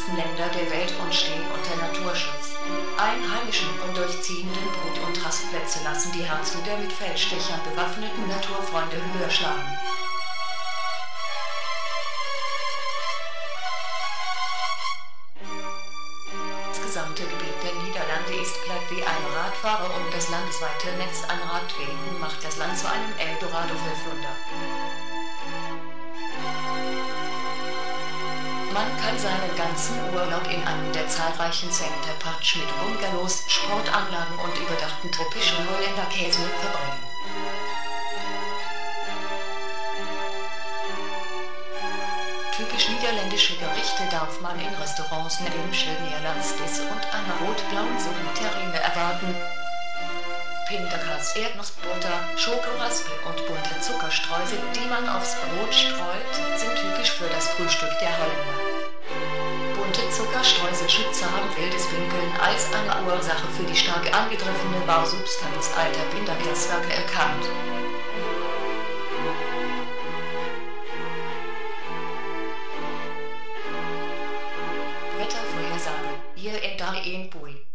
ärmsten Länder der Welt und stehen unter Naturschutz. Einheimischen und durchziehenden Brut- und Rastplätze lassen die Herzen der mit Feldstechern bewaffneten Naturfreunde höher schlagen. Das gesamte Gebiet der Niederlande ist platt wie ein Radfahrer und das landesweite Netz an Radwegen macht das Land zu einem Eldorado für Flunder. Man kann seinen ganzen Urlaub in einem der zahlreichen Centerparks mit Bungalows, Sportanlagen und überdachten tropischen Holländerkäse verbringen. Typisch niederländische Gerichte darf man in Restaurants mit dem Schild Nederlandstis und einer rot-blauen Suppenterrine erwarten. Pindakaas, Erdnussbutter, Schokoraspel und bunte Zuckerstreusel, die man aufs Brot streut, sind typisch für das Frühstück der Holländer. Bunte Zuckerstreuselschützer haben wildes Pinkeln als eine Ursache für die stark angegriffene Bausubstanz alter Pindakaaswerke erkannt. Wettervorhersage, hier in Dien Bui.